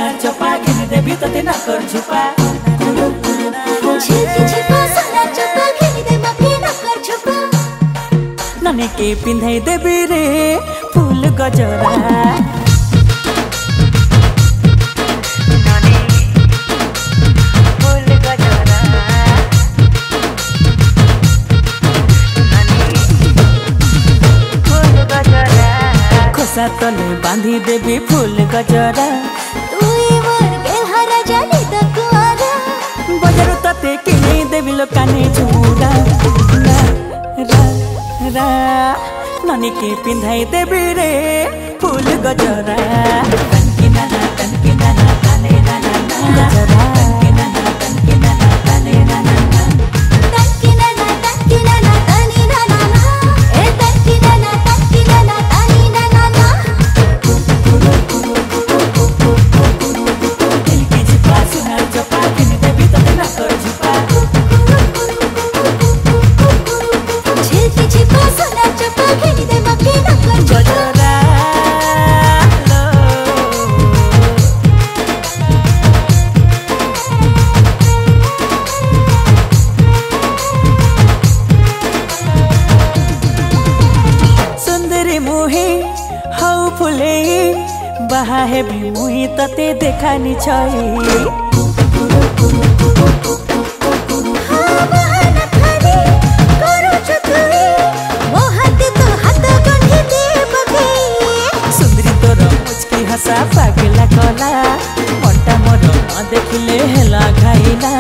सोना चोपा घिन देवी तते न कर छुपा नने के पिंधाई देवी रे फूल गजरा खोसा तले बांधी देवी फूल गजरा बजारू तते किने देवी लोकाने झुरा ननी के पिंधाई देवी रे फूल गजरा फुले बहा है भी मुही तते देखानी छई सुंदरी तोर मुचकी हसा पागला कला मनटा मोर न देखिले हेला घाइला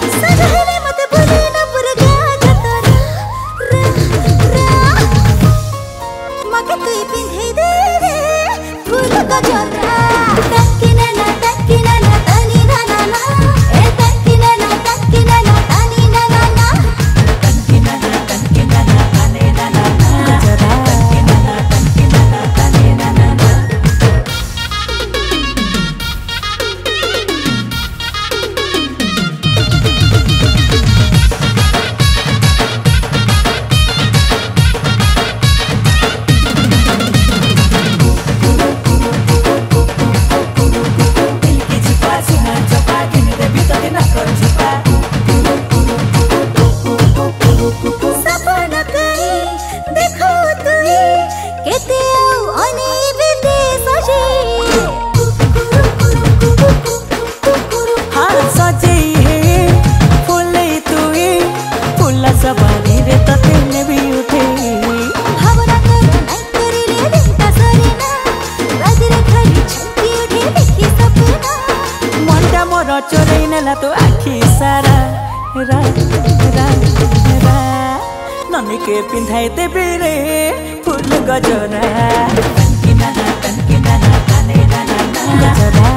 सवारी रे तते ने भी उठे भावना करो नहीं करिले देता सरेना राजरे खरी छंती उठे देखी सपना मनटा मोर चोरई नेला तो आखी सारा रा रा रा ननी के पिंधाई देवी रे फूल गजरा कनकिना कने ना गजरा